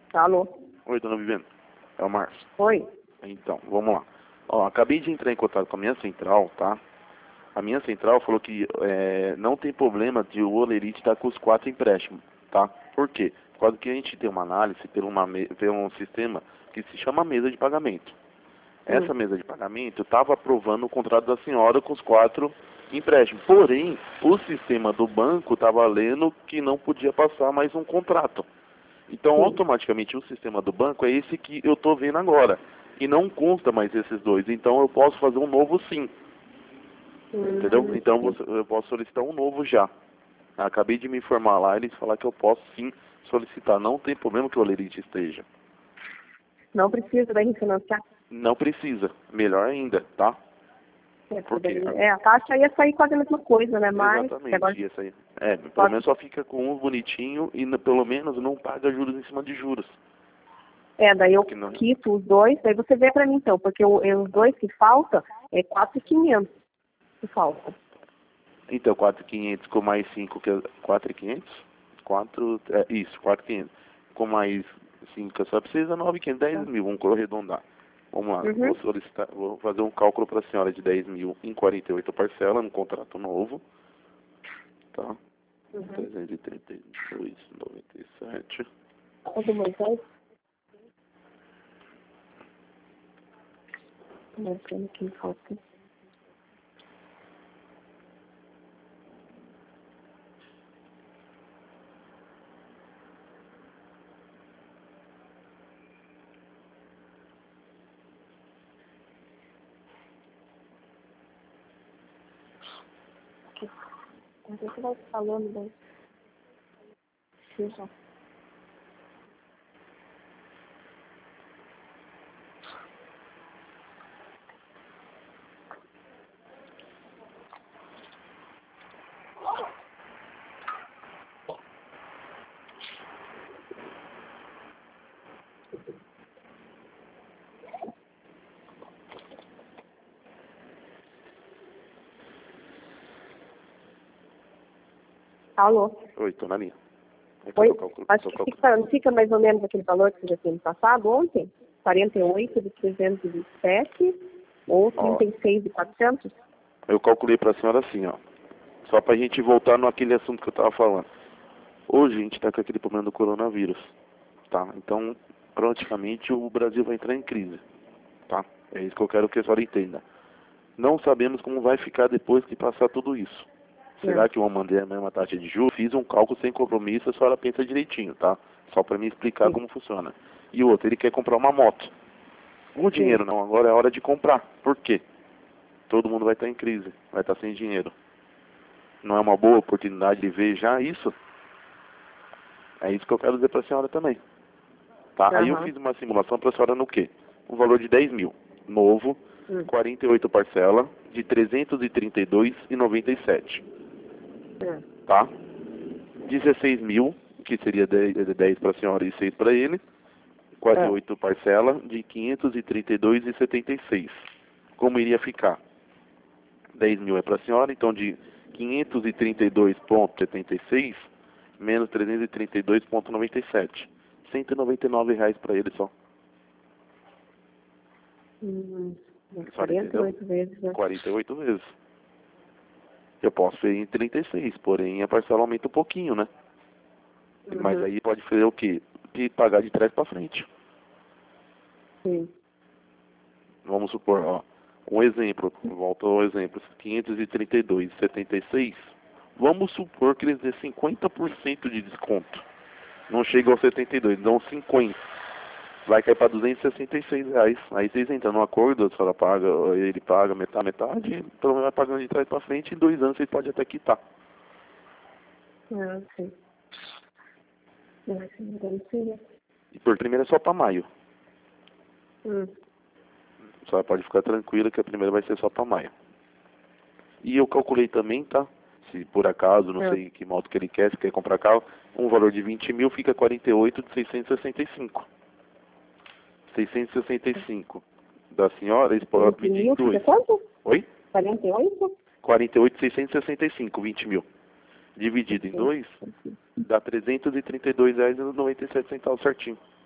Alô? Oi, dona Viviane. É o Márcio. Oi? Então, vamos lá. Ó, acabei de entrar em contato com a minha central, tá? A minha central falou que não tem problema de o Olerite estar com os 4 empréstimos, tá? Por quê? Por causa que a gente tem uma análise por um sistema que se chama mesa de pagamento. Essa mesa de pagamento estava aprovando o contrato da senhora com os 4 empréstimos. Porém, o sistema do banco estava lendo que não podia passar mais um contrato. Então, automaticamente, o sistema do banco é esse que eu estou vendo agora. E não consta mais esses dois. Então, eu posso fazer um novo sim. Entendeu? Então, eu posso solicitar um novo já. Acabei de me informar lá, eles falaram que eu posso sim solicitar. Não tem problema que o Olerite esteja. Não precisa daí refinanciar? Não precisa. Melhor ainda, tá? Porque a taxa ia sair quase a mesma coisa, né? Mas exatamente, agora isso aí. Pelo menos só fica com um bonitinho e pelo menos não paga juros em cima de juros. daí eu quito os dois, daí você vê pra mim então, porque os dois que faltam é 4.500 que falta. Então, 4.500 com mais 5, que é 4.500? Isso, 4.500. Com mais 5, só precisa 9.500, 10 mil, vamos arredondar. Vamos lá, vou fazer um cálculo para a senhora de 10 mil em 48 parcelas, no contrato novo. Tá? 332,97. Quanto mais é? Marcando que falta. Mas você vai falando daí. Seja. Alô? Oi, tô na linha. Oi? Acho que fica mais ou menos aquele valor que você já tinha me passado ontem? 48 de 327 ou 36 de 400? Eu calculei para a senhora assim, ó. Só pra gente voltar naquele assunto que eu tava falando. Hoje a gente tá com aquele problema do coronavírus, tá? Então, praticamente o Brasil vai entrar em crise, tá? É isso que eu quero que a senhora entenda. Não sabemos como vai ficar depois que passar tudo isso. Será que eu mandei a mesma taxa de juros? Fiz um cálculo sem compromisso, a senhora pensa direitinho, tá? Só para me explicar como funciona. E outro, ele quer comprar uma moto. O dinheiro não, agora é hora de comprar. Por quê? Todo mundo vai estar em crise, vai estar sem dinheiro. Não é uma boa oportunidade de ver já isso? É isso que eu quero dizer para a senhora também. Tá? Aí eu fiz uma simulação para a senhora no quê? Um valor de 10 mil. Novo, 48 parcela, de 332,97. Tá? 16 mil, que seria 10 para a senhora e 6 para ele. 48 parcela, de 532,76. Como iria ficar? 10 mil é para a senhora, então de 532,76 menos 332,97. R$ 199 para ele só. 48 vezes, né? 48 vezes. Eu posso fazer em 36, porém a parcela aumenta um pouquinho, né? Mas aí pode fazer o quê? De pagar de trás para frente. Sim. Vamos supor, ó, um exemplo, volta ao exemplo, 532,76. Vamos supor que eles dêem 50% de desconto. Não chega aos 72, dão 50. Vai cair para R$ 266. Aí vocês entram no acordo, a senhora paga, ele paga metade, pelo menos vai pagando de trás para frente, em 2 anos vocês podem até quitar. Sim. Sim. E por primeiro é só para maio. A senhora pode ficar tranquila que a primeira vai ser só para maio. E eu calculei também, tá? Se por acaso, não sei que moto que ele quer, se quer comprar carro, um valor de 20 mil fica 48 de 665. 665 da senhora, eles podem pedir em 2. Quanto? Oi? 48? 48,665, 20 mil. Dividido em 2, dá R$ 332,97 certinho.